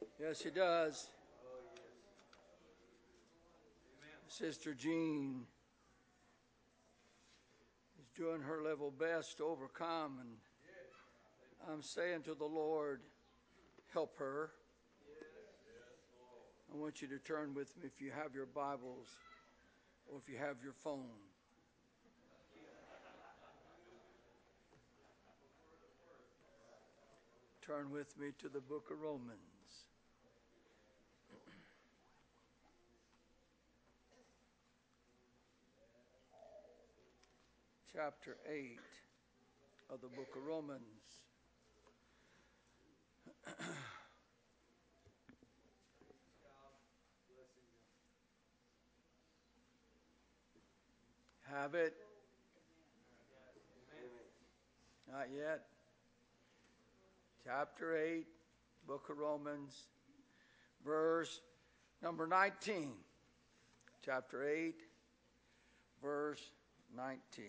Yes, he does. Sister Jean is doing her level best to overcome, and I'm saying to the Lord, help her. I want you to turn with me if you have your Bibles or if you have your phone. Turn with me to the book of Romans. Chapter 8 of the book of Romans. Have it? Not yet. Chapter 8, book of Romans, verse number 19. Chapter 8, verse 19.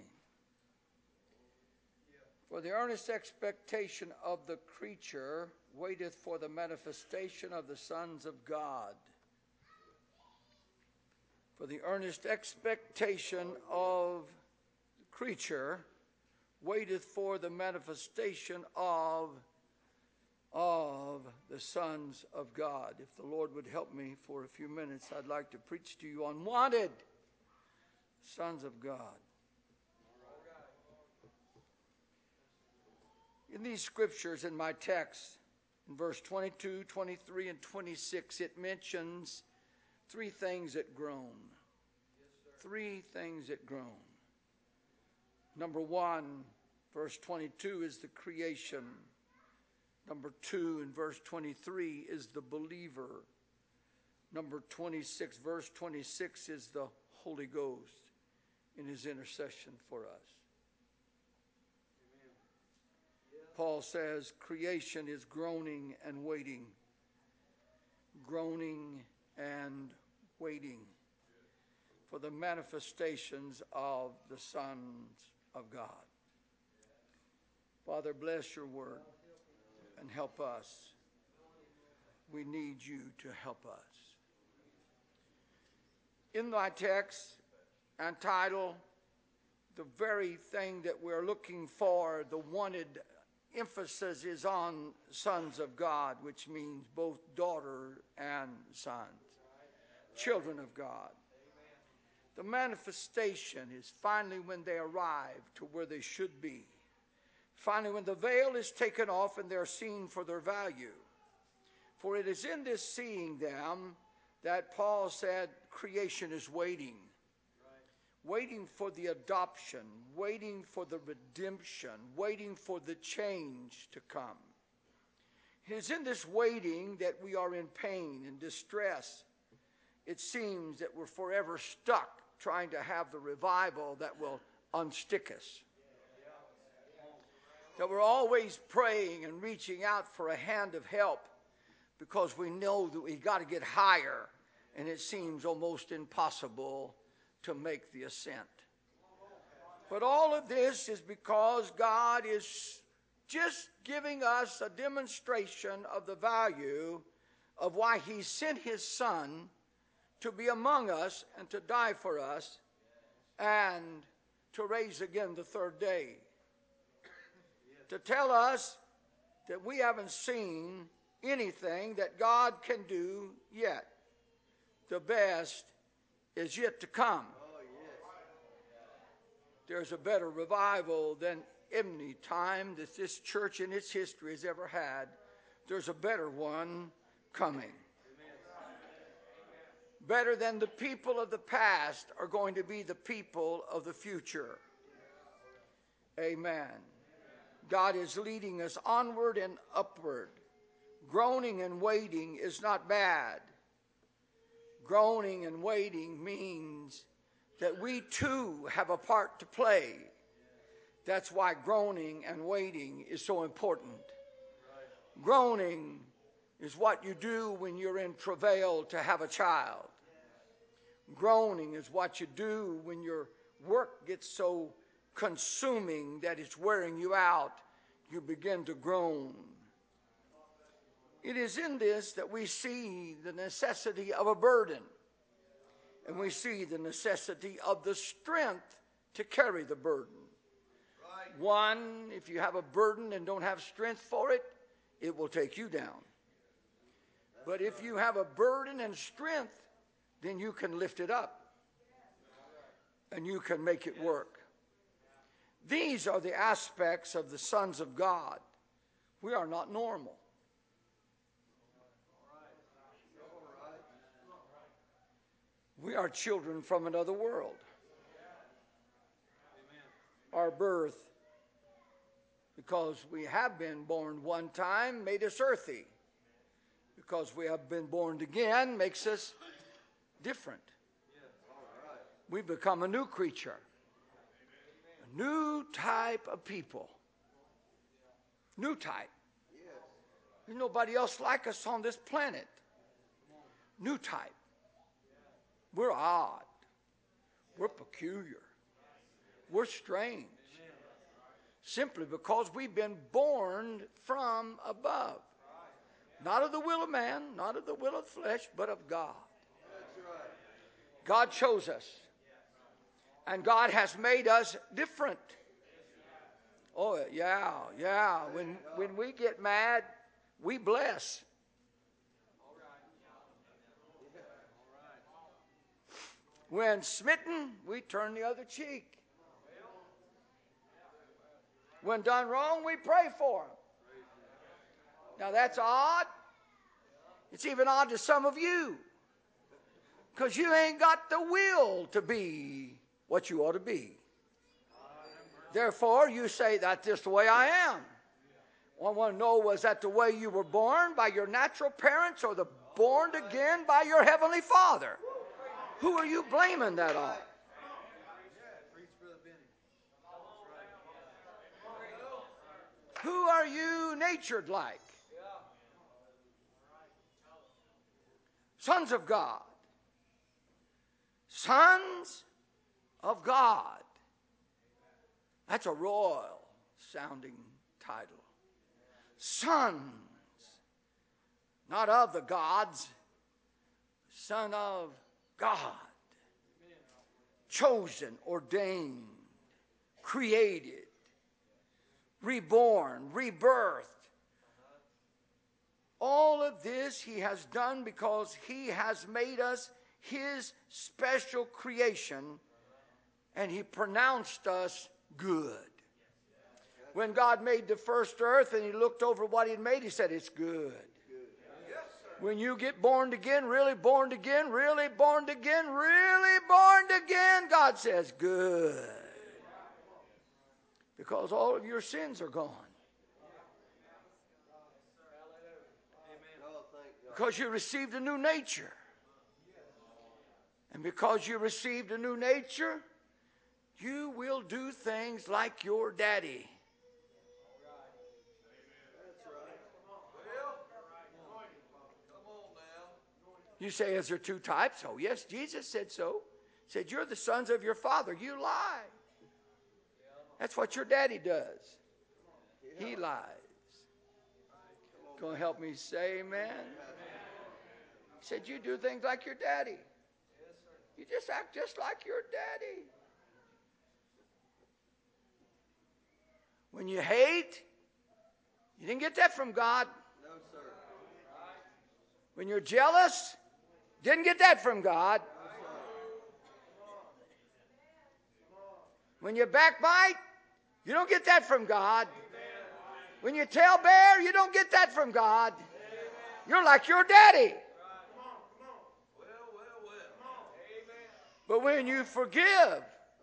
For the earnest expectation of the creature waiteth for the manifestation of the sons of God. For the earnest expectation of the creature waiteth for the manifestation of the sons of God. If the Lord would help me for a few minutes, I'd like to preach to you on wanted sons of God. In these scriptures, in my text, in verse 22, 23, and 26, it mentions three things that groan. Three things that groan. Number one, verse 22 is the creation. Number two, in verse 23, is the believer. Number 26, verse 26 is the Holy Ghost in his intercession for us. Paul says creation is groaning and waiting. Groaning and waiting for the manifestations of the sons of God. Father, bless your word and help us. We need you to help us. In my text and title, the very thing that we're looking for, the wanted emphasis is on sons of God, which means both daughter and sons, children of God. The manifestation is finally when they arrive to where they should be. Finally, when the veil is taken off and they're seen for their value. For it is in this seeing them that Paul said creation is waiting. Waiting for the adoption, waiting for the redemption, waiting for the change to come. It is in this waiting that we are in pain and distress. It seems that we're forever stuck trying to have the revival that will unstick us. That we're always praying and reaching out for a hand of help because we know that we got to get higher, and it seems almost impossible to make the ascent. But all of this is because God is just giving us a demonstration of the value of why he sent his son to be among us and to die for us and to raise again the third day. To tell us that we haven't seen anything that God can do yet. The best is yet to come. There's a better revival than any time that this church in its history has ever had. There's a better one coming. Better than the people of the past are going to be the people of the future. Amen. God is leading us onward and upward. Groaning and waiting is not bad. Groaning and waiting means that we too have a part to play. That's why groaning and waiting is so important. Groaning is what you do when you're in travail to have a child. Groaning is what you do when your work gets so consuming that it's wearing you out. You begin to groan. It is in this that we see the necessity of a burden. And we see the necessity of the strength to carry the burden. Right. One, if you have a burden and don't have strength for it, it will take you down. But if you have a burden and strength, then you can lift it up. And you can make it work. These are the aspects of the sons of God. We are not normal. We are children from another world. Our birth, because we have been born one time, made us earthy. Because we have been born again, makes us different. We become a new creature. A new type of people. New type. There's nobody else like us on this planet. New type. We're odd. We're peculiar. We're strange. Simply because we've been born from above. Not of the will of man, not of the will of flesh, but of God. God chose us. And God has made us different. Oh, yeah. When we get mad, we bless. When smitten, we turn the other cheek. When done wrong, we pray for them. Now that's odd. It's even odd to some of you. Because you ain't got the will to be what you ought to be. Therefore, you say, that's just the way I am. I want to know, was that the way you were born by your natural parents or the born again by your heavenly Father? Who are you blaming that on? Who are you natured like? Sons of God. Sons of God. That's a royal sounding title. Sons. Not of the gods. Son of God. Chosen, ordained, created, reborn, rebirthed. All of this he has done because he has made us his special creation, and he pronounced us good. When God made the first earth and he looked over what he had made, he said, it's good. When you get born again, really born again, really born again, really born again, God says, good. Because all of your sins are gone. Because you received a new nature. And because you received a new nature, you will do things like your daddy. You say, is there two types? Oh, yes, Jesus said so. He said, you're the sons of your father. You lie. That's what your daddy does. He lies. Going to help me say amen? He said, you do things like your daddy. You just act just like your daddy. When you hate, you didn't get that from God. No, sir. When you're jealous, didn't get that from God. When you backbite, you don't get that from God. When you tail bear, you don't get that from God. You're like your daddy. But when you forgive,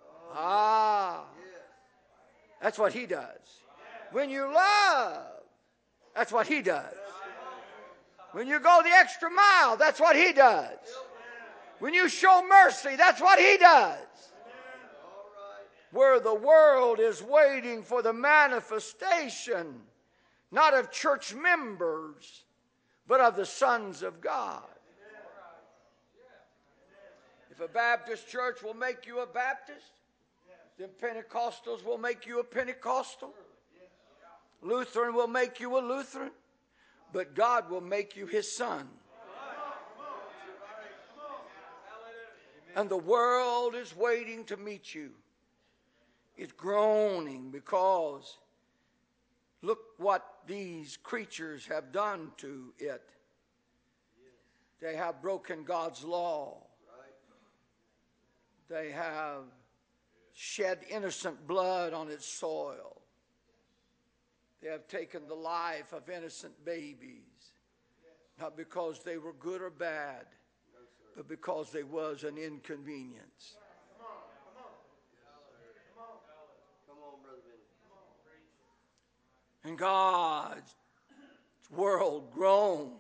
that's what he does. When you love, that's what he does. When you go the extra mile, that's what he does. When you show mercy, that's what he does. Where the world is waiting for the manifestation, not of church members, but of the sons of God. If a Baptist church will make you a Baptist, then Pentecostals will make you a Pentecostal. Lutheran will make you a Lutheran. but God will make you his son. And the world is waiting to meet you. It's groaning because look what these creatures have done to it. They have broken God's law. They have shed innocent blood on its soil. They have taken the life of innocent babies, not because they were good or bad, but because they was an inconvenience. And God's world groans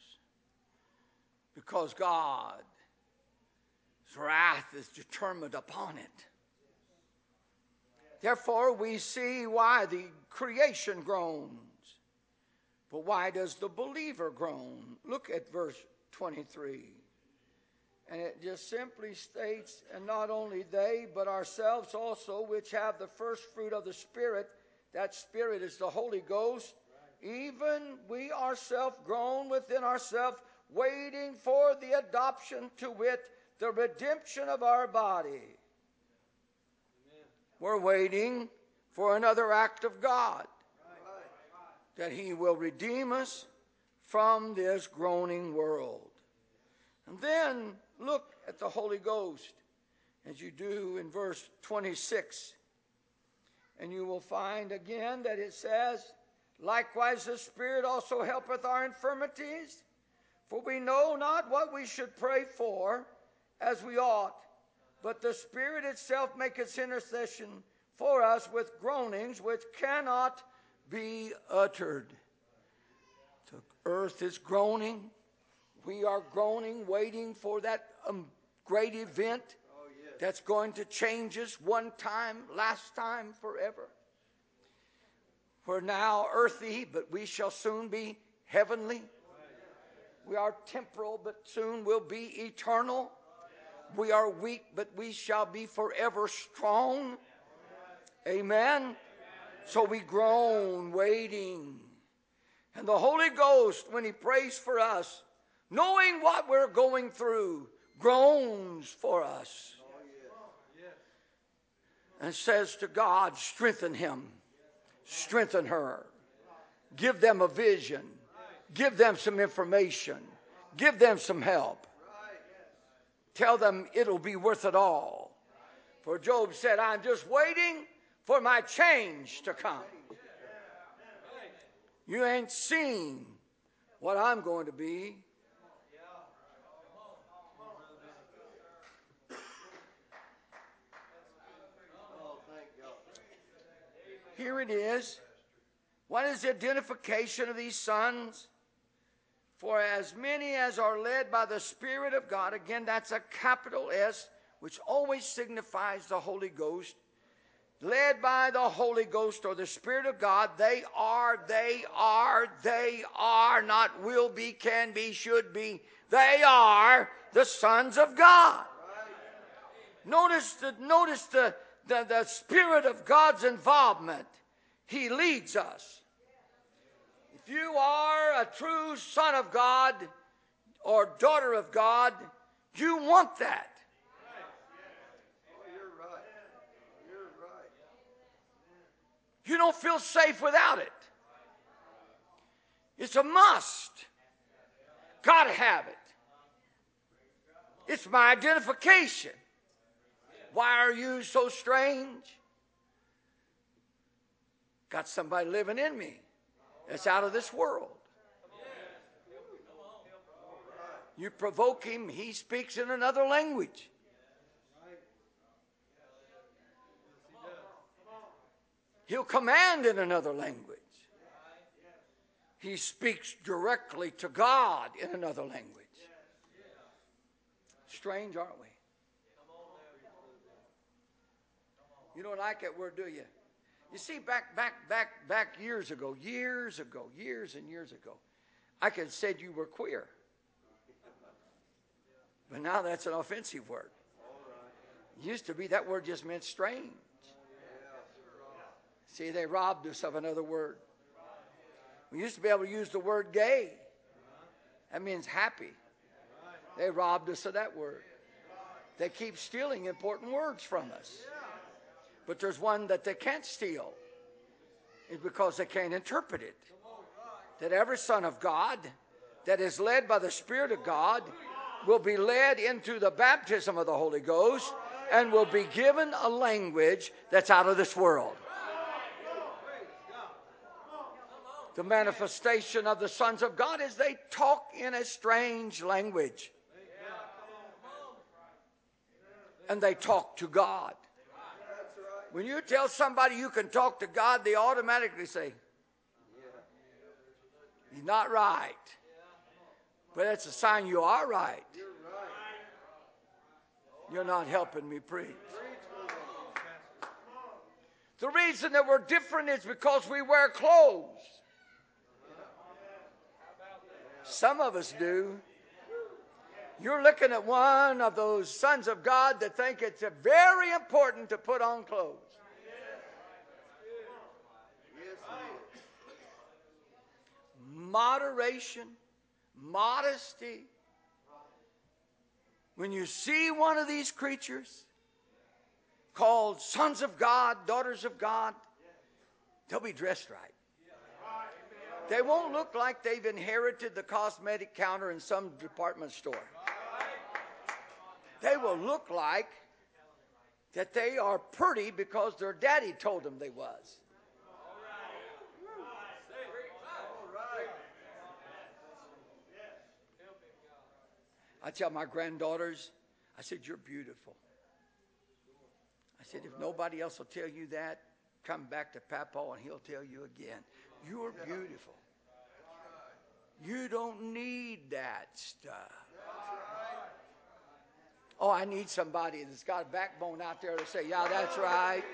because God's wrath is determined upon it. Therefore, we see why the creation groans. But why does the believer groan? Look at verse 23. And it just simply states, and not only they, but ourselves also, which have the first fruit of the Spirit. That Spirit is the Holy Ghost. Even we ourselves groan within ourselves, waiting for the adoption, to wit, the redemption of our body. Amen. We're waiting for another act of God, that he will redeem us from this groaning world. And then look at the Holy Ghost, as you do in verse 26. And you will find again that it says, likewise the Spirit also helpeth our infirmities, for we know not what we should pray for as we ought, but the Spirit itself maketh intercession for us with groanings which cannot be uttered. The earth is groaning. We are groaning, waiting for that great event that's going to change us one time, last time, forever. We're now earthy, but we shall soon be heavenly. We are temporal, but soon will be eternal. We are weak, but we shall be forever strong. Amen. So we groan, waiting. And the Holy Ghost, when he prays for us, knowing what we're going through, groans for us. And says to God, strengthen him, strengthen her. Give them a vision. Give them some information. Give them some help. Tell them it'll be worth it all. For Job said, I'm just waiting for my change to come. You ain't seen what I'm going to be. Here it is. What is the identification of these sons? For as many as are led by the Spirit of God, again, that's a capital S, which always signifies the Holy Ghost. Led by the Holy Ghost or the Spirit of God, they are, not will be, can be, should be. They are the sons of God. Notice the Spirit of God's involvement. He leads us. If you are a true son of God or daughter of God, you want that. You don't feel safe without it. It's a must. Gotta have it. It's my identification. Why are you so strange? Got somebody living in me that's out of this world. You provoke him, he speaks in another language. He'll command in another language. He speaks directly to God in another language. Strange, aren't we? You don't like that word, do you? You see, back years and years ago, I could have said you were queer. But now that's an offensive word. Used to be that word just meant strange. See, they robbed us of another word. We used to be able to use the word gay. That means happy. They robbed us of that word. They keep stealing important words from us. But there's one that they can't steal. It's because they can't interpret it. That every son of God that is led by the Spirit of God will be led into the baptism of the Holy Ghost and will be given a language that's out of this world. The manifestation of the sons of God is they talk in a strange language. And they talk to God. When you tell somebody you can talk to God, they automatically say, "You're not right." But that's a sign you are right. You're not helping me preach. The reason that we're different is because we wear clothes. Some of us do. You're looking at one of those sons of God that think it's very important to put on clothes. Moderation, modesty. When you see one of these creatures called sons of God, daughters of God, they'll be dressed right. They won't look like they've inherited the cosmetic counter in some department store. They will look like that they are pretty because their daddy told them they was. I tell my granddaughters, I said, "You're beautiful." I said, "If nobody else will tell you that, come back to Papa and he'll tell you again. You're beautiful. You don't need that stuff." Oh, I need somebody that's got a backbone out there to say, "Yeah, that's right."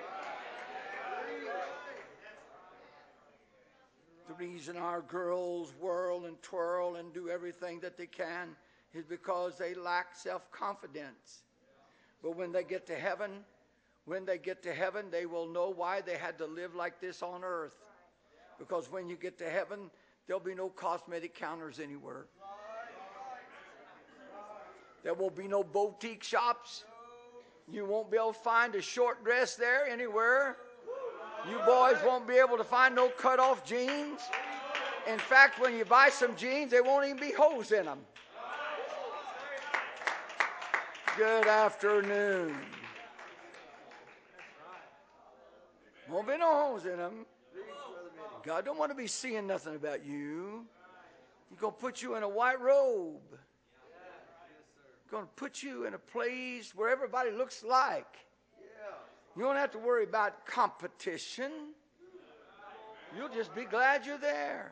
The reason our girls whirl and twirl and do everything that they can is because they lack self-confidence. But when they get to heaven, they will know why they had to live like this on earth. Because when you get to heaven, there'll be no cosmetic counters anywhere. There will be no boutique shops. You won't be able to find a short dress there anywhere. You boys won't be able to find no cut-off jeans. In fact, when you buy some jeans, there won't even be holes in them. Good afternoon. Won't be no holes in them. God don't want to be seeing nothing about you. He's going to put you in a white robe. He's going to put you in a place where everybody looks like. You don't have to worry about competition. You'll just be glad you're there.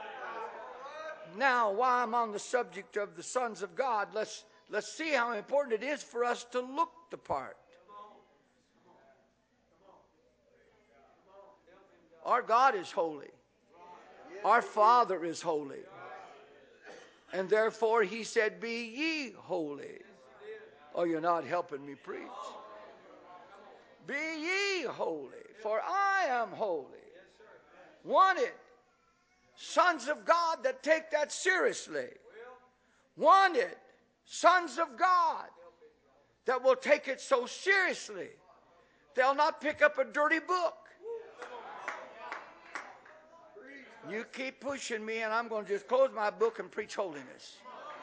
Now, while I'm on the subject of the sons of God, let's see how important it is for us to look the part. Our God is holy. Our Father is holy. And therefore he said, "Be ye holy." Oh, you're not helping me preach. Be ye holy, for I am holy. Wanted sons of God that take that seriously. Wanted sons of God that will take it so seriously, they'll not pick up a dirty book. You keep pushing me, and I'm going to just close my book and preach holiness.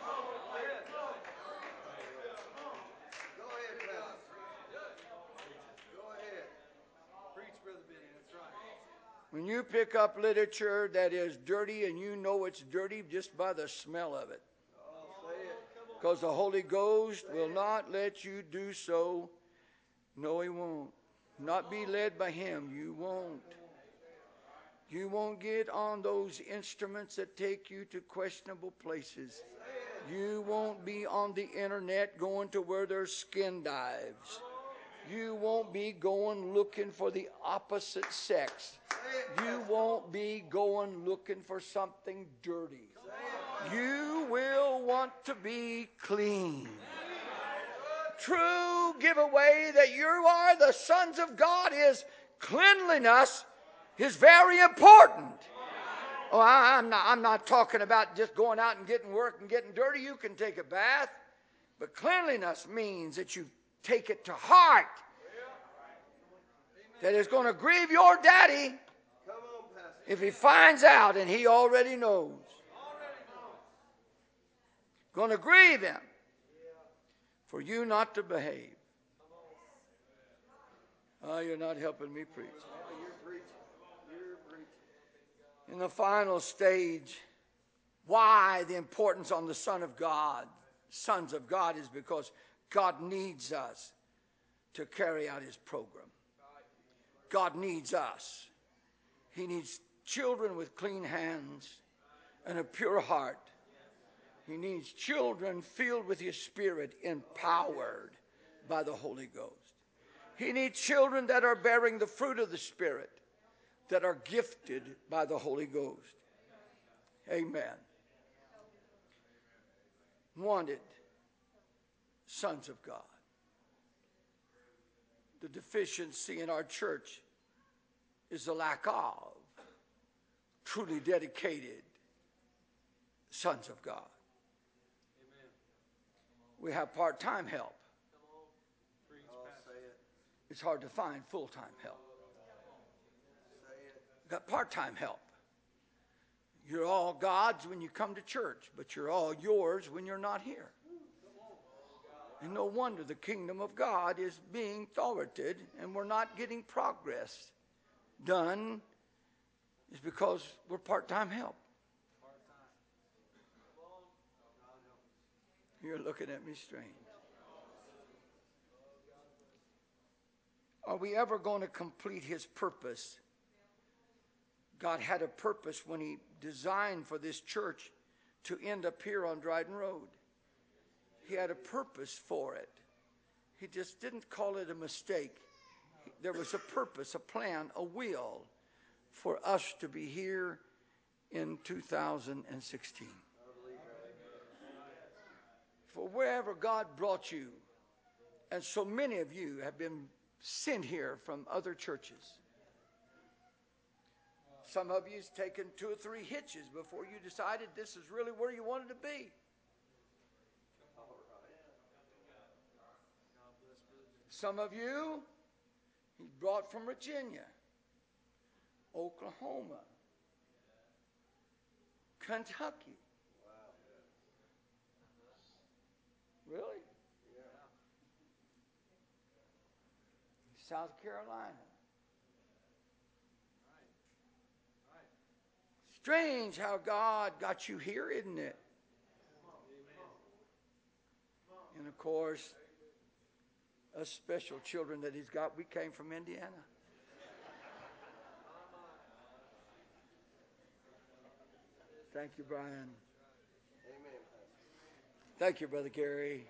When you pick up literature that is dirty and you know it's dirty just by the smell of it. Because the Holy Ghost will not let you do so. No, he won't. Not be led by him. You won't. You won't get on those instruments that take you to questionable places. You won't be on the internet going to where there's skin dives. You won't be going looking for the opposite sex. You won't be going looking for something dirty. You will want to be clean. True giveaway that you are the sons of God is cleanliness is very important. Oh, I'm not talking about just going out and getting work and getting dirty. You can take a bath. But cleanliness means that you take it to heart. That it's going to grieve your daddy if he finds out, and he already knows. Going to grieve him for you not to behave. Oh, you're not helping me preach. In the final stage, why the importance on the sons of God is because God needs us to carry out his program. God needs us. He needs children with clean hands and a pure heart. He needs children filled with his Spirit, empowered by the Holy Ghost. He needs children that are bearing the fruit of the Spirit, that are gifted by the Holy Ghost. Amen. Wanted sons of God. The deficiency in our church is the lack of truly dedicated sons of God. Amen. We have part-time help. It's hard to find full-time help. We've got part-time help. You're all God's when you come to church, but you're all yours when you're not here. And no wonder the kingdom of God is being thwarted and we're not getting progress done. It's because we're part-time help. You're looking at me strange. Are we ever going to complete his purpose? God had a purpose when he designed for this church to end up here on Dryden Road. He had a purpose for it. He just didn't call it a mistake. There was a purpose, a plan, a will for us to be here in 2016. For wherever God brought you, and so many of you have been sent here from other churches. Some of you's taken 2 or 3 hitches before you decided this is really where you wanted to be. Some of you, he brought from Virginia, Oklahoma, Kentucky. Really? South Carolina. Strange how God got you here, isn't it? And of course, us special children that he's got, we came from Indiana. Thank you, Brian. Amen. Thank you, Brother Gary.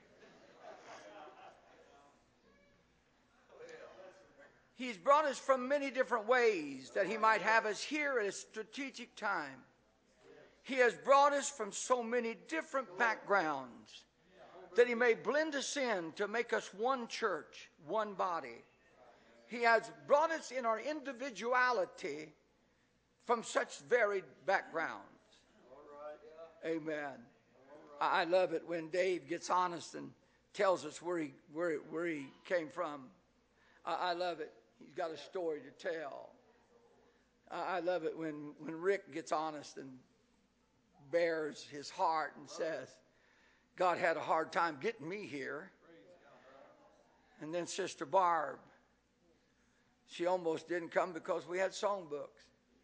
He's brought us from many different ways that he might have us here at a strategic time. He has brought us from so many different backgrounds that he may blend us in to make us one church, one body. He has brought us in our individuality from such varied backgrounds. Amen. I love it when Dave gets honest and tells us where he came from. I love it. He's got a story to tell. I love it when Rick gets honest and bears his heart and says, God had a hard time getting me here. And then Sister Barb, she almost didn't come because we had songbooks.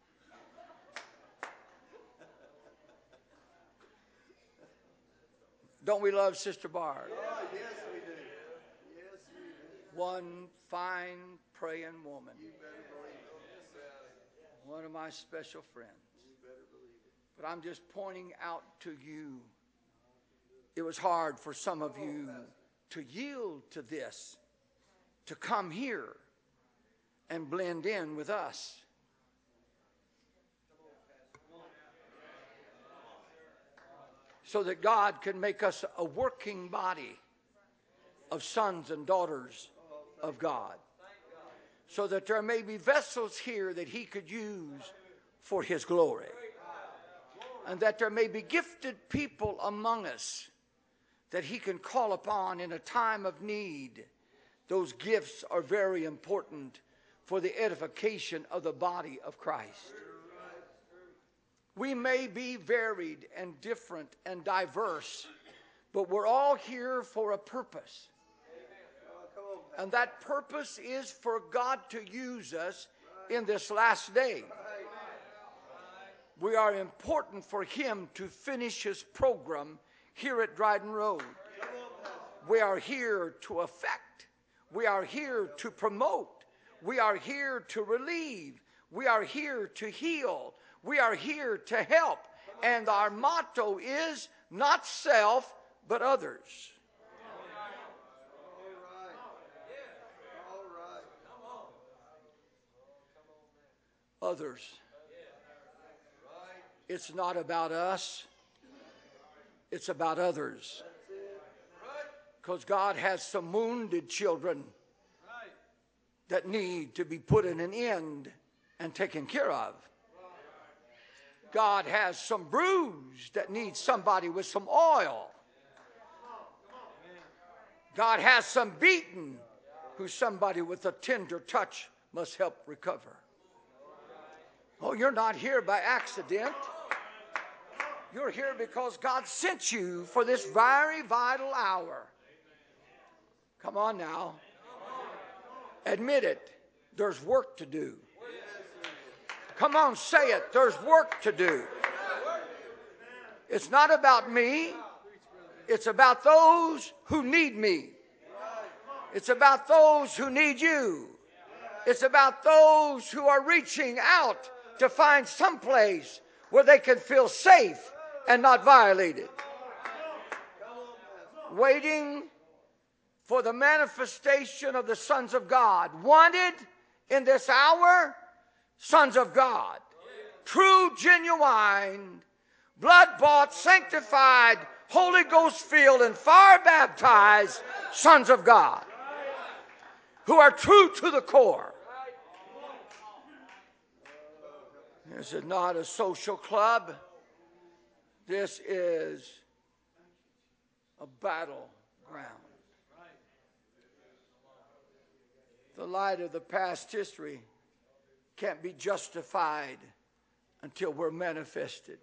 Don't we love Sister Barb? Oh, yes, we do. Yes, we do. One fine praying woman. You better believe it. One of my special friends. You better believe it. But I'm just pointing out to you, it was hard for some of you to yield to this, to come here and blend in with us. So that God can make us a working body of sons and daughters of God. So that there may be vessels here that he could use for his glory. And that there may be gifted people among us that he can call upon in a time of need. Those gifts are very important for the edification of the body of Christ. We may be varied and different and diverse, but we're all here for a purpose. And that purpose is for God to use us in this last day. We are important for him to finish his program here at Dryden Road. We are here to affect. We are here to promote. We are here to relieve. We are here to heal. We are here to help. And our motto is not self, but others. Others. It's not about us. It's about others. Because God has some wounded children that need to be put in an end and taken care of. God has some bruised that need somebody with some oil. God has some beaten who somebody with a tender touch must help recover. Oh, you're not here by accident. You're here because God sent you for this very vital hour. Come on now. Admit it. There's work to do. Come on, say it. There's work to do. It's not about me. It's about those who need me. It's about those who need you. It's about those who are reaching out to find some place where they can feel safe and not violated. Waiting for the manifestation of the sons of God. Wanted in this hour, sons of God. True, genuine, blood-bought, sanctified, Holy Ghost-filled, and fire-baptized sons of God. Who are true to the core. This is not a social club. This is a battleground. The light of the past history can't be justified until we're manifested.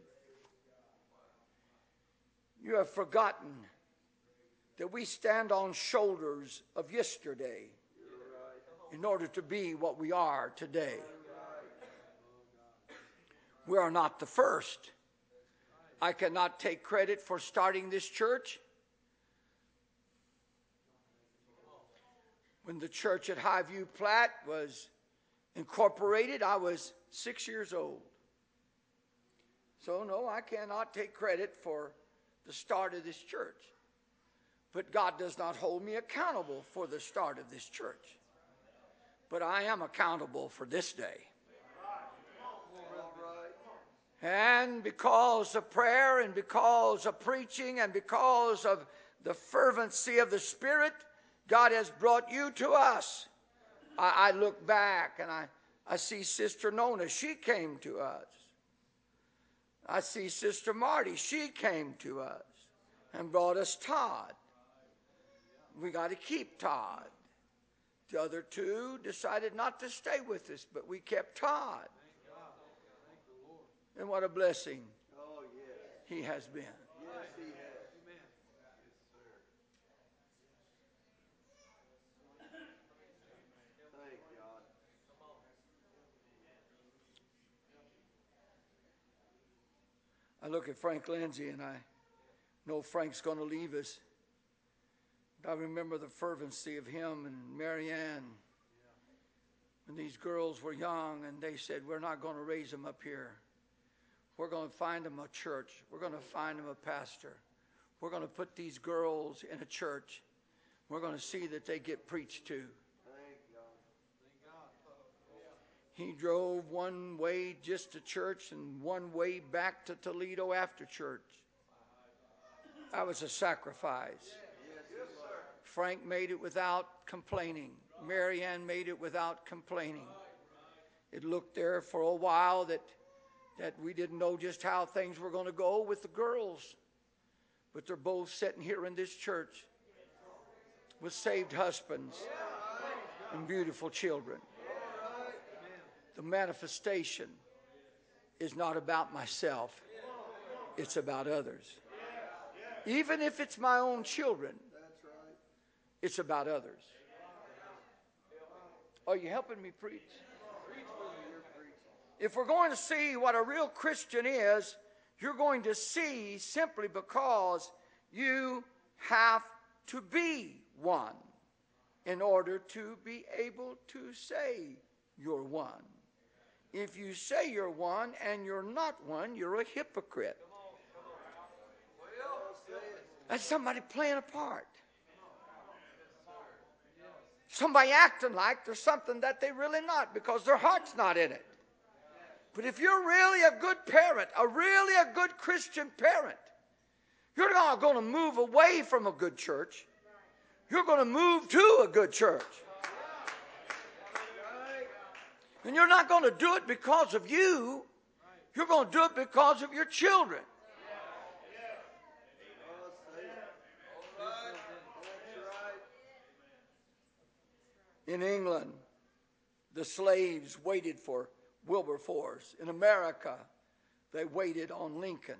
You have forgotten that we stand on shoulders of yesterday in order to be what we are today. We are not the first. I cannot take credit for starting this church. When the church at Highview Platte was incorporated, I was 6 years old. So no, I cannot take credit for the start of this church. But God does not hold me accountable for the start of this church. But I am accountable for this day. And because of prayer and because of preaching and because of the fervency of the Spirit, God has brought you to us. I look back and I see Sister Nona. She came to us. I see Sister Marty. She came to us and brought us Todd. We got to keep Todd. The other two decided not to stay with us, but we kept Todd. And what a blessing he has been. Yes, he has. Thank God. I look at Frank Lindsay and I know Frank's going to leave us. But I remember the fervency of him and Marianne when these girls were young and they said, we're not going to raise them up here. We're going to find them a church. We're going to find them a pastor. We're going to put these girls in a church. We're going to see that they get preached to. He drove one way just to church and one way back to Toledo after church. That was a sacrifice. Frank made it without complaining. Marianne made it without complaining. It looked there for a while that that we didn't know just how things were going to go with the girls. But they're both sitting here in this church with saved husbands and beautiful children. The manifestation is not about myself. It's about others. Even if it's my own children, it's about others. Are you helping me preach? If we're going to see what a real Christian is, you're going to see simply because you have to be one in order to be able to say you're one. If you say you're one and you're not one, you're a hypocrite. That's somebody playing a part. Somebody acting like there's something that they're really not because their heart's not in it. But if you're really a good parent, really a good Christian parent, you're not going to move away from a good church. You're going to move to a good church. And you're not going to do it because of you. You're going to do it because of your children. In England, the slaves waited for Wilberforce. In America, they waited on Lincoln.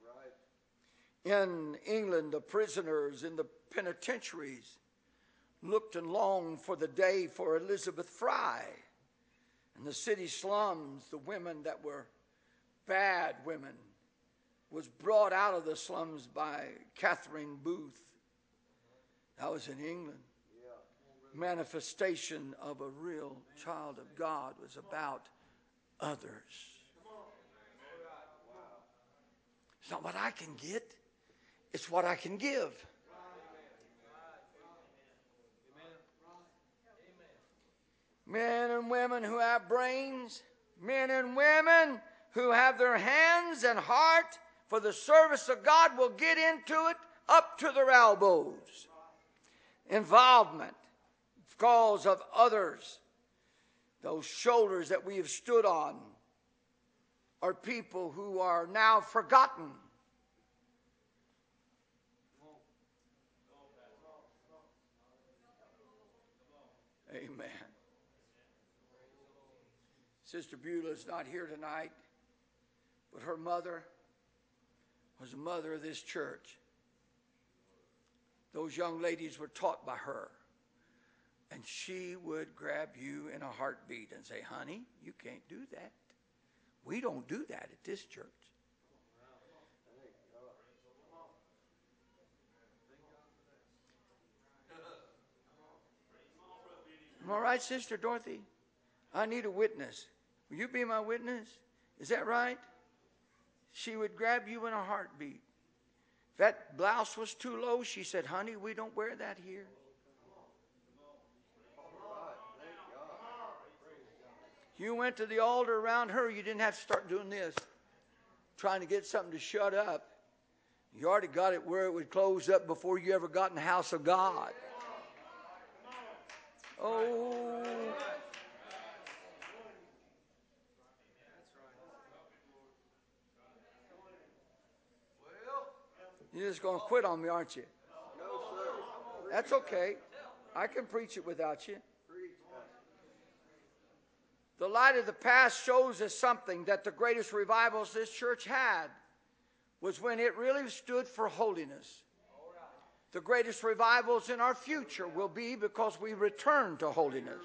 In England, the prisoners in the penitentiaries looked and longed for the day for Elizabeth Fry. In the city slums, the women that were bad women was brought out of the slums by Catherine Booth. That was in England. Manifestation of a real child of God was about others. It's not what I can get, it's what I can give. Men and women who have brains, men and women who have their hands and heart for the service of God will get into it up to their elbows. Involvement because of others. Those shoulders that we have stood on are people who are now forgotten. Amen. Sister Beulah's not here tonight, but her mother was the mother of this church. Those young ladies were taught by her. And she would grab you in a heartbeat and say, honey, you can't do that. We don't do that at this church. Am I right, Sister Dorothy? I need a witness. Will you be my witness? Is that right? She would grab you in a heartbeat. If that blouse was too low, she said, honey, we don't wear that here. You went to the altar around her, you didn't have to start doing this, trying to get something to shut up. You already got it where it would close up before you ever got in the house of God. Oh. You're just going to quit on me, aren't you? That's okay. I can preach it without you. The light of the past shows us something that the greatest revivals this church had was when it really stood for holiness. The greatest revivals in our future will be because we return to holiness.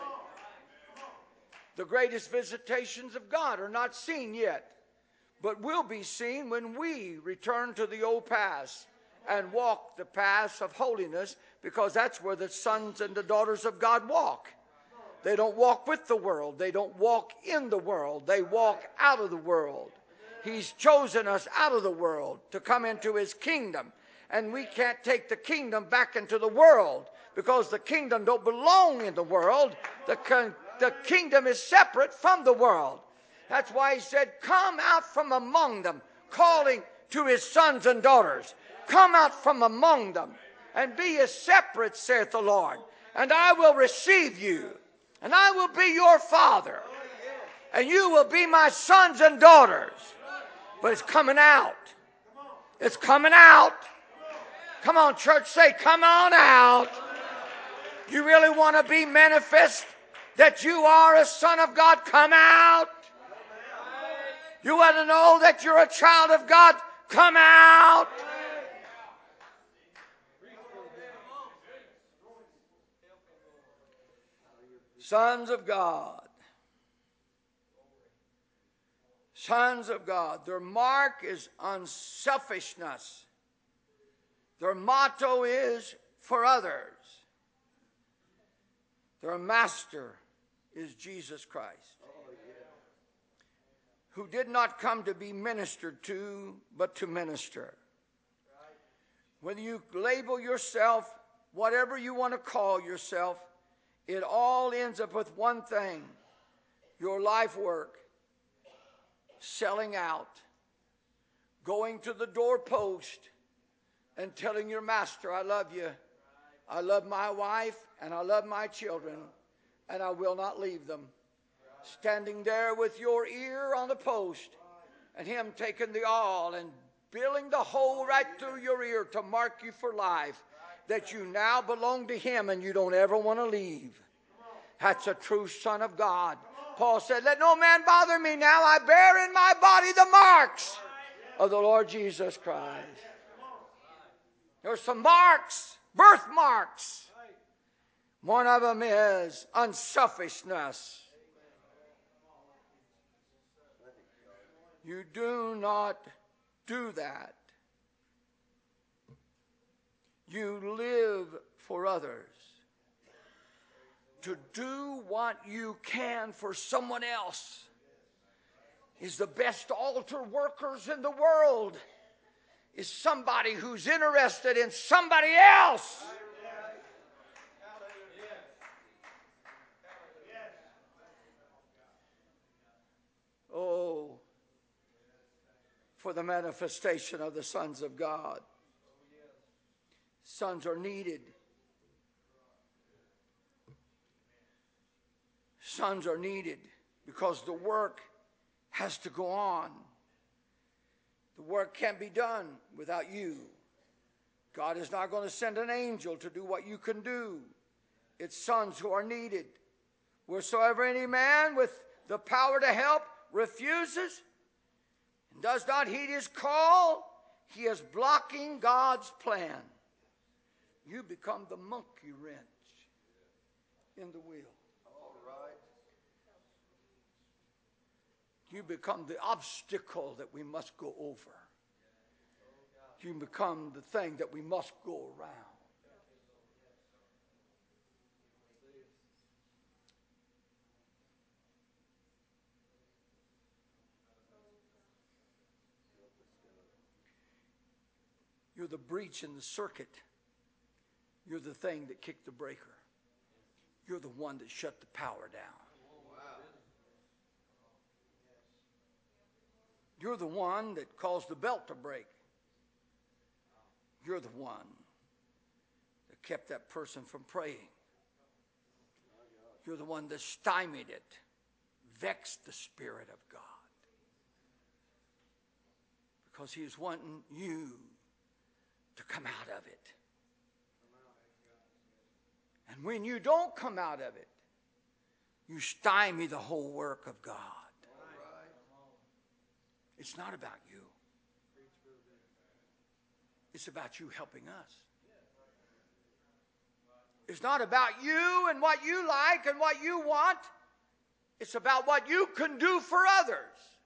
The greatest visitations of God are not seen yet, but will be seen when we return to the old paths and walk the paths of holiness, because that's where the sons and the daughters of God walk. They don't walk with the world. They don't walk in the world. They walk out of the world. He's chosen us out of the world to come into his kingdom. And we can't take the kingdom back into the world because the kingdom don't belong in the world. The kingdom is separate from the world. That's why he said, come out from among them, calling to his sons and daughters. Come out from among them and be ye separate, saith the Lord, and I will receive you. And I will be your father, And you will be my sons and daughters. But it's coming out. It's coming out. Come on, church, say, come on out. You really want to be manifest that you are a son of God? Come out. You want to know that you're a child of God? Come out. Sons of God. Sons of God. Their mark is unselfishness. Their motto is for others. Their master is Jesus Christ, who did not come to be ministered to, but to minister. When you label yourself, whatever you want to call yourself, it all ends up with one thing: your life work, selling out, going to the doorpost and telling your master, I love you. I love my wife and I love my children, and I will not leave them. Standing there with your ear on the post and him taking the awl and billing the hole right through your ear to mark you for life, that you now belong to him and you don't ever want to leave. That's a true son of God. Paul said, let no man bother me now. I bear in my body the marks of the Lord Jesus Christ. There's some marks, birthmarks. One of them is unselfishness. You do not do that. You live for others. To do what you can for someone else is the best altar workers in the world. Is somebody who's interested in somebody else. Oh, for the manifestation of the sons of God. Sons are needed. Sons are needed because the work has to go on. The work can't be done without you. God is not going to send an angel to do what you can do. It's sons who are needed. Wheresoever any man with the power to help refuses and does not heed his call, he is blocking God's plan. You become the monkey wrench in the wheel. All right. You become the obstacle that we must go over. You become the thing that we must go around. You're the breach in the circuit. You're the thing that kicked the breaker. You're the one that shut the power down. You're the one that caused the belt to break. You're the one that kept that person from praying. You're the one that stymied it, vexed the Spirit of God. Because he's wanting you to come out of it. And when you don't come out of it, you stymie the whole work of God. It's not about you. It's about you helping us. It's not about you and what you like and what you want. It's about what you can do for others.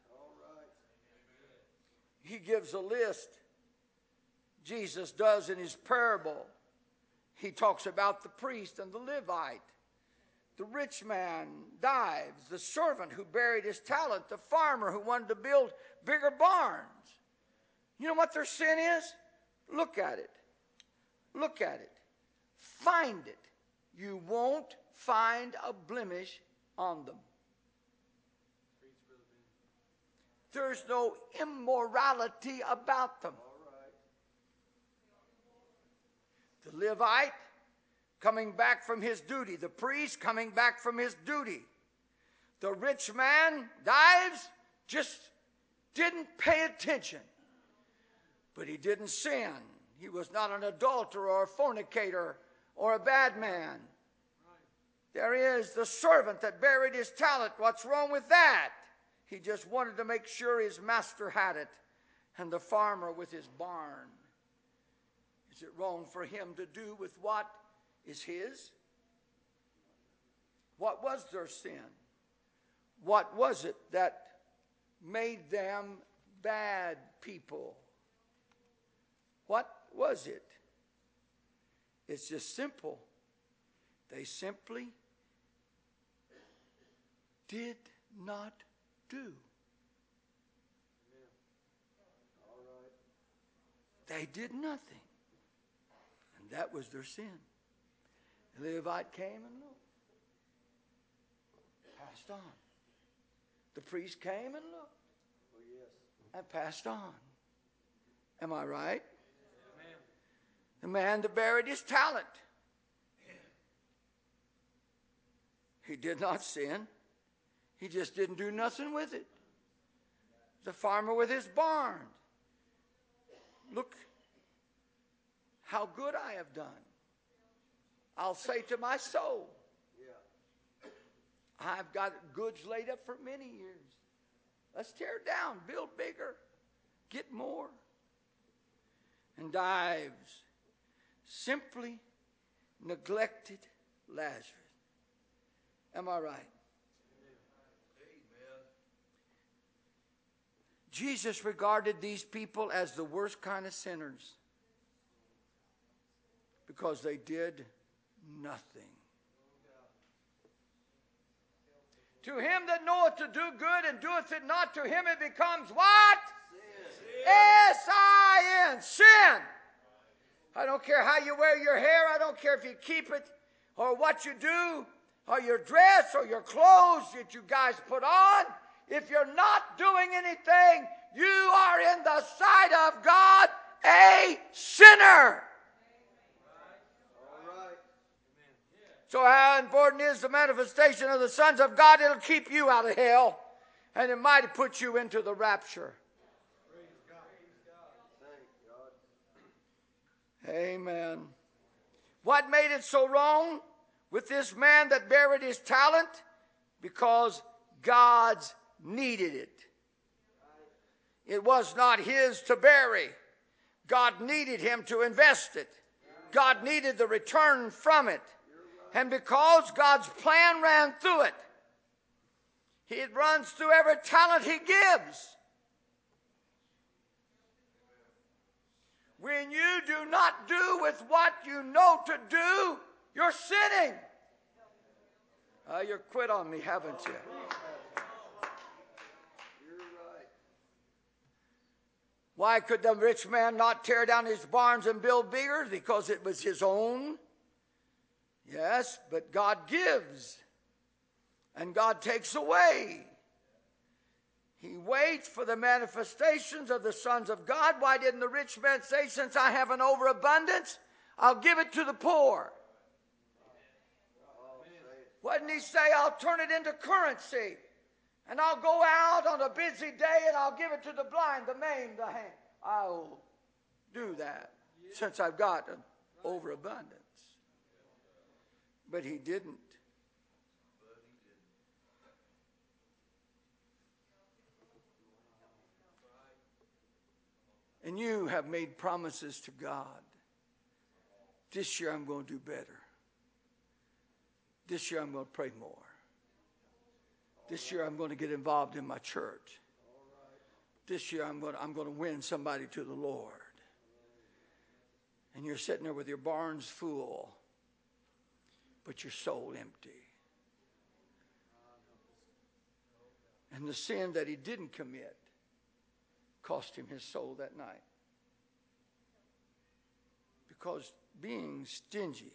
He gives a list. Jesus does in his parable. He talks about the priest and the Levite. The rich man dies. The servant who buried his talent. The farmer who wanted to build bigger barns. You know what their sin is? Look at it. Look at it. Find it. You won't find a blemish on them. There's no immorality about them. The Levite coming back from his duty. The priest coming back from his duty. The rich man, Dives, just didn't pay attention. But he didn't sin. He was not an adulterer or a fornicator or a bad man. There is the servant that buried his talent. What's wrong with that? He just wanted to make sure his master had it. And the farmer with his barn. Is it wrong for him to do with what is his? What was their sin? What was it that made them bad people? What was it? It's just simple. They simply did not do. They did nothing. And that was their sin. The Levite came and looked. Passed on. The priest came and looked. And passed on. Am I right? Amen. The man that buried his talent. He did not sin. He just didn't do nothing with it. The farmer with his barn. Look how good I have done. I'll say to my soul, I've got goods laid up for many years. Let's tear it down, build bigger, get more. And Dives simply neglected Lazarus. Am I right? Amen. Jesus regarded these people as the worst kind of sinners because they did nothing. To him that knoweth to do good and doeth it not, to him it becomes what? Sin. S-I-N. Sin. I don't care how you wear your hair. I don't care if you keep it or what you do or your dress or your clothes that you guys put on. If you're not doing anything, you are in the sight of God a sinner. So how important is the manifestation of the sons of God? It'll keep you out of hell. And it might put you into the rapture. Amen. What made it so wrong with this man that buried his talent? Because God's needed it. It was not his to bury. God needed him to invest it. God needed the return from it. And because God's plan ran through it, it runs through every talent he gives. When you do not do with what you know to do, you're sinning. You're quit on me, haven't you? Why could the rich man not tear down his barns and build bigger? Because it was his own. Yes, but God gives and God takes away. He waits for the manifestations of the sons of God. Why didn't the rich man say, since I have an overabundance, I'll give it to the poor? Why didn't he say, I'll turn it into currency and I'll go out on a busy day and I'll give it to the blind, the maimed, the hand. I'll do that since I've got an overabundance. But he didn't. And you have made promises to God. This year I'm going to do better. This year I'm going to pray more. This year I'm going to get involved in my church. This year I'm going to win somebody to the Lord. And you're sitting there with your barns full, but your soul empty. And the sin that he didn't commit cost him his soul that night. Because being stingy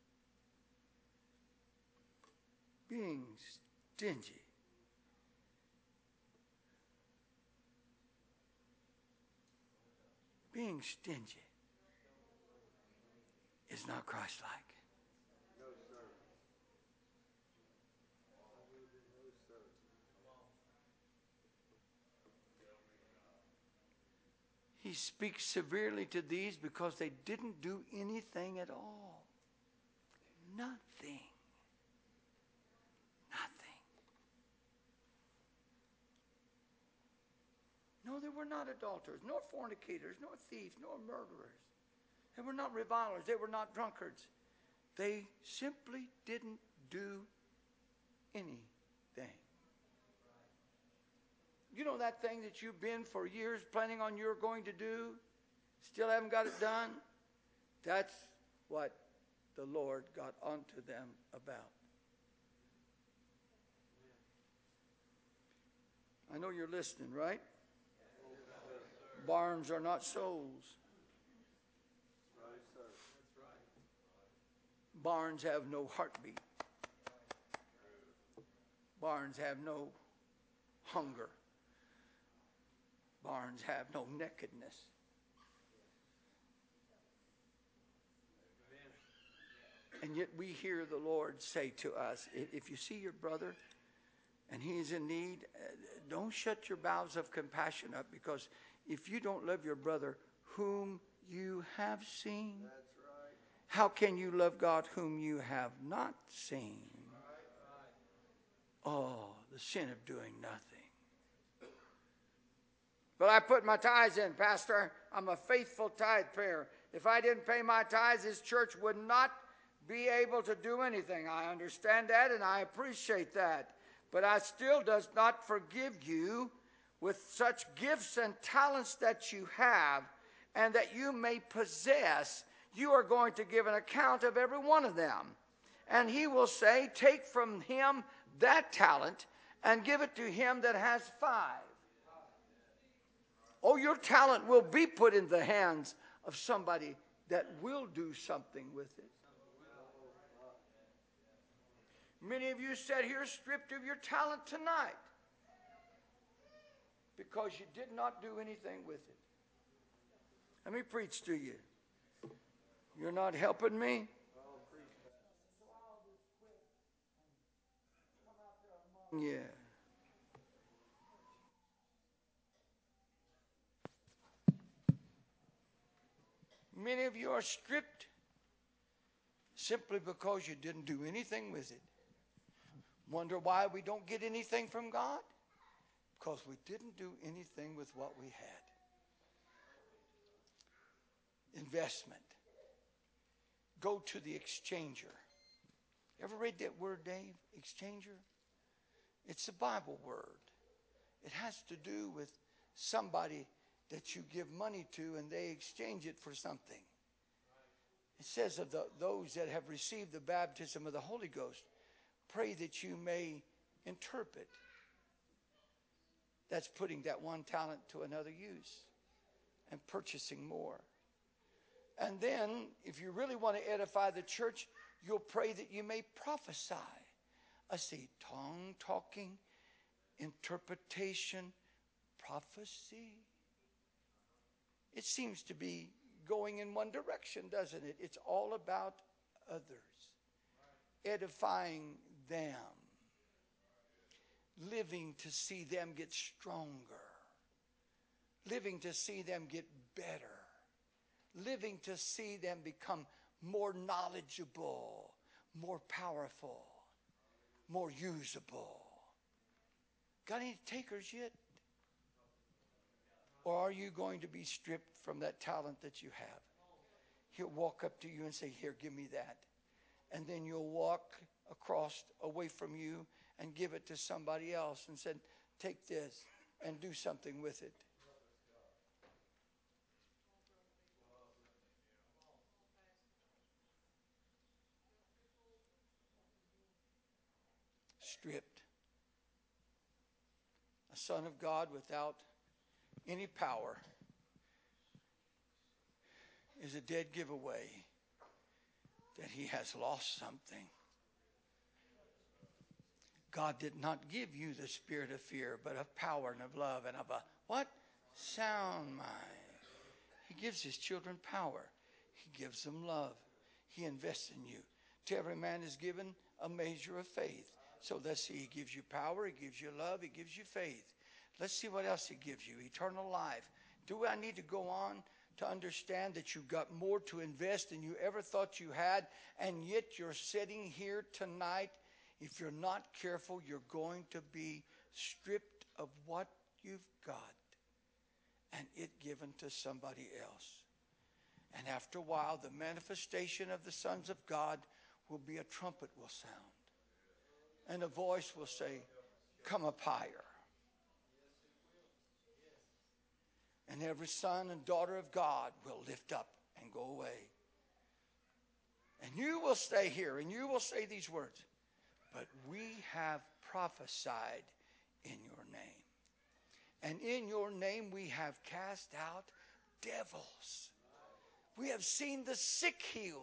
is not Christ-like. He speaks severely to these because they didn't do anything at all. Nothing. Nothing. No, they were not adulterers, nor fornicators, nor thieves, nor murderers. They were not revilers. They were not drunkards. They simply didn't do anything. You know that thing that you've been for years planning on you're going to do, still haven't got it done? That's what the Lord got onto them about. I know you're listening, right? Barns are not souls. Barns have no heartbeat. Barns have no hunger. Barns have no nakedness. And yet we hear the Lord say to us, if you see your brother and he is in need, don't shut your bowels of compassion up, because if you don't love your brother whom you have seen, That's right. how can you love God whom you have not seen? Oh, the sin of doing nothing. But I put my tithes in, Pastor. I'm a faithful tithe payer. If I didn't pay my tithes, this church would not be able to do anything. I understand that and I appreciate that. But I still does not forgive you with such gifts and talents that you have and that you may possess. You are going to give an account of every one of them. And he will say, take from him that talent and give it to him that has 5. Oh, your talent will be put in the hands of somebody that will do something with it. Many of you sat here stripped of your talent tonight because you did not do anything with it. Let me preach to you. You're not helping me? Yeah. Many of you are stripped simply because you didn't do anything with it. Wonder why we don't get anything from God? Because we didn't do anything with what we had. Investment. Go to the exchanger. Ever read that word, Dave? Exchanger? It's a Bible word. It has to do with somebody that you give money to and they exchange it for something. It says of those that have received the baptism of the Holy Ghost, pray that you may interpret. That's putting that one talent to another use and purchasing more. And then, if you really want to edify the church, you'll pray that you may prophesy. I see tongue talking, interpretation, prophecy. It seems to be going in one direction, doesn't it? It's all about others, edifying them, living to see them get stronger, living to see them get better, living to see them become more knowledgeable, more powerful, more usable. Got any takers yet? Or are you going to be stripped from that talent that you have? He'll walk up to you and say, here, give me that. And then you'll walk across away from you and give it to somebody else and said, take this and do something with it. Stripped. A son of God without any power is a dead giveaway that he has lost something. God did not give you the spirit of fear, but of power and of love and of a what? Sound mind. He gives his children power. He gives them love. He invests in you. To every man is given a measure of faith. So let's see, he gives you power, he gives you love, he gives you faith. Let's see what else he gives you. Eternal life. Do I need to go on to understand that you've got more to invest than you ever thought you had, and yet you're sitting here tonight? If you're not careful, you're going to be stripped of what you've got and it given to somebody else. And after a while, the manifestation of the sons of God will be a trumpet will sound. And a voice will say, come up higher. And every son and daughter of God will lift up and go away. And you will stay here and you will say these words, but we have prophesied in your name. And in your name we have cast out devils. We have seen the sick healed.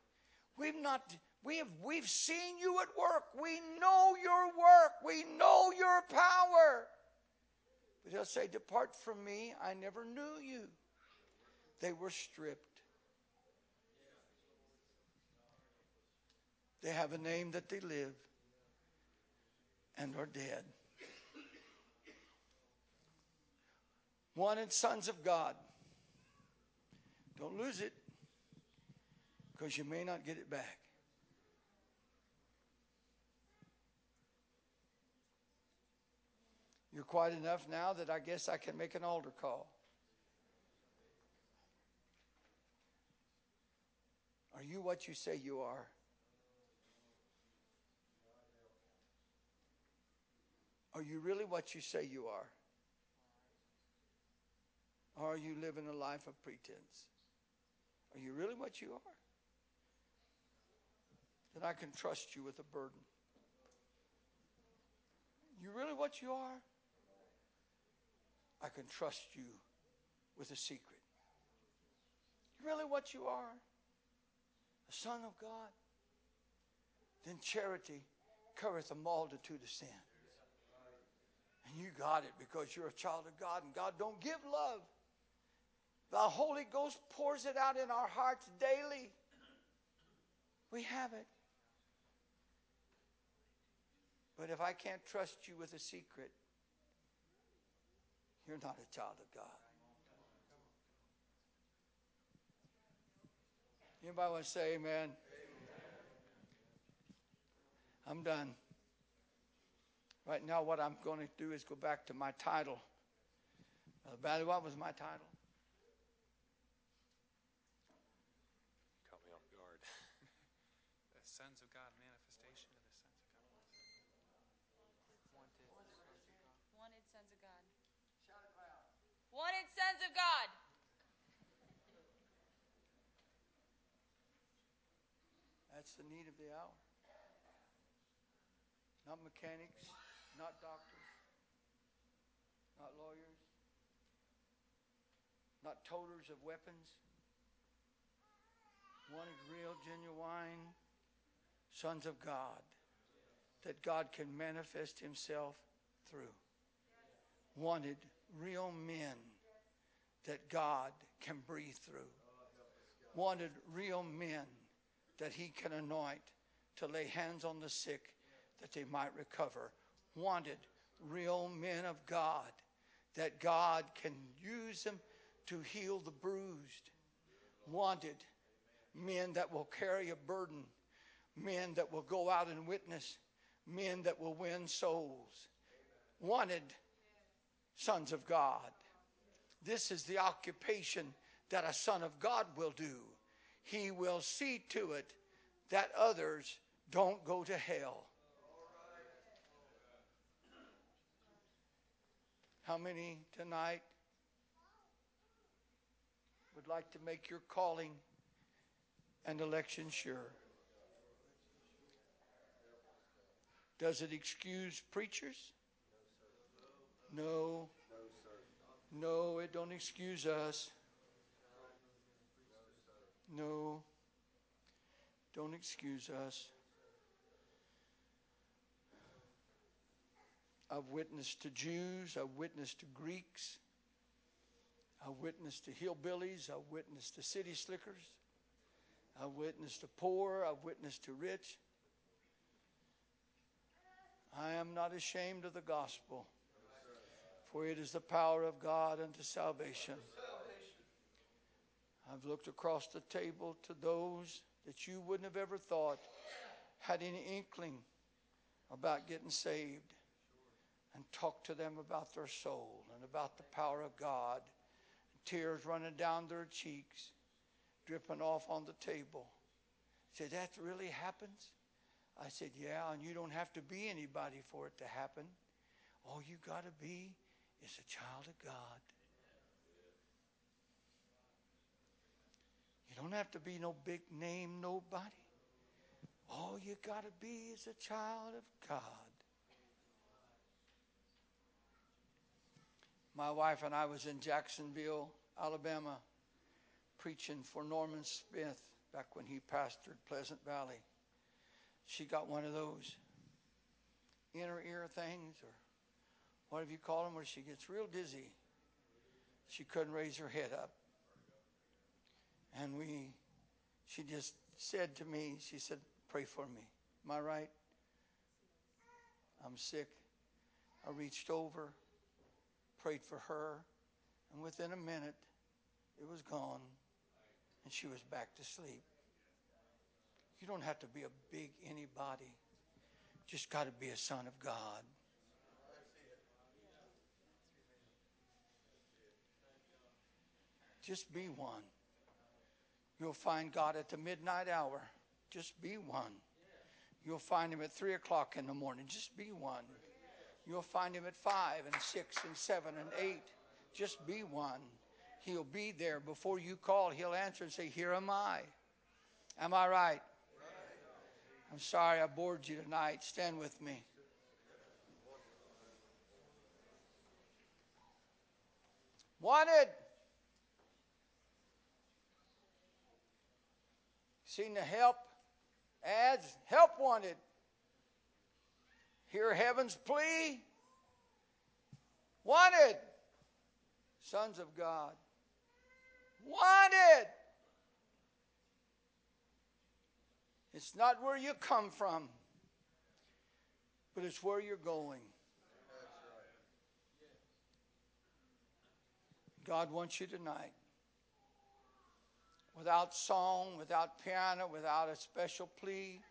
We've seen you at work. We know your work. We know your power. But he'll say, depart from me, I never knew you. They were stripped. They have a name that they live and are dead. Wanted sons of God. Don't lose it, because you may not get it back. You're quiet enough now that I guess I can make an altar call. Are you what you say you are? Are you really what you say you are? Or are you living a life of pretense? Are you really what you are? Then I can trust you with a burden. You really what you are? I can trust you with a secret. You really what you are? A son of God? Then charity covereth a multitude of sins. And you got it because you're a child of God, and God don't give love. The Holy Ghost pours it out in our hearts daily. We have it. But if I can't trust you with a secret, you're not a child of God. Anybody want to say amen? I'm done. Right now what I'm going to do is go back to my title. Valley, what was my title? Caught me off guard. The Sons of God, manifestation of the Sons of God. Wanted sons of God. Shout it loud. Wanted sons of God. That's the need of the hour. Not mechanics, not doctors, not lawyers, not toters of weapons. Wanted real, genuine sons of God that God can manifest himself through. Wanted real men that God can breathe through. Wanted real men that he can anoint to lay hands on the sick that they might recover. Wanted real men of God that God can use them to heal the bruised. Wanted men that will carry a burden. Men that will go out and witness. Men that will win souls. Wanted sons of God. This is the occupation that a son of God will do. He will see to it that others don't go to hell. How many tonight would like to make your calling and election sure? Does it excuse preachers? No. No, it don't excuse us. No. Don't excuse us. I've witnessed to Jews. I've witnessed to Greeks. I've witnessed to hillbillies. I've witnessed to city slickers. I've witnessed to poor. I've witnessed to rich. I am not ashamed of the gospel, For it is the power of God unto salvation. I've looked across the table to those that you wouldn't have ever thought had any inkling about getting saved, and talked to them about their soul and about the power of God. Tears running down their cheeks, dripping off on the table. Said, that really happens? I said, yeah, and you don't have to be anybody for it to happen. All you got to be is a child of God. You don't have to be no big name nobody. All you got to be is a child of God. My wife and I was in Jacksonville, Alabama, preaching for Norman Smith back when he pastored Pleasant Valley. She got one of those inner ear things, or whatever you call them, where she gets real dizzy. She couldn't raise her head up. And she just said to me, she said, pray for me. Am I right? I'm sick. I reached over, prayed for her, and within a minute, it was gone, and she was back to sleep. You don't have to be a big anybody. Just got to be a son of God. Just be one. You'll find God at the midnight hour. Just be one. You'll find him at 3 o'clock in the morning. Just be one. You'll find him at 5 and 6 and 7 and 8. Just be one. He'll be there. Before you call, he'll answer and say, here am I. Am I right? I'm sorry I bored you tonight. Stand with me. Wanted. Seen the help ads? Help wanted. Hear heaven's plea? Wanted. Sons of God. Wanted. It's not where you come from, but it's where you're going. God wants you tonight. Without song, without piano, without a special plea.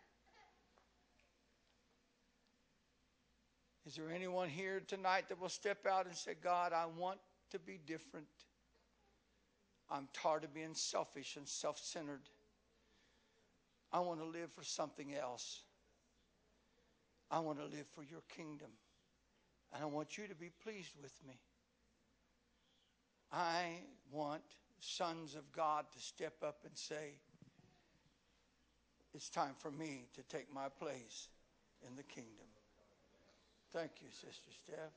Is there anyone here tonight that will step out and say, God, I want to be different. I'm tired of being selfish and self-centered. I want to live for something else. I want to live for your kingdom. And I want you to be pleased with me. I want sons of God to step up and say, it's time for me to take my place in the kingdom. Thank you, Sister Steph.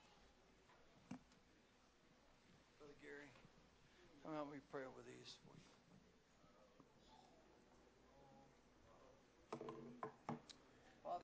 Brother Gary, come on, we pray over these for you.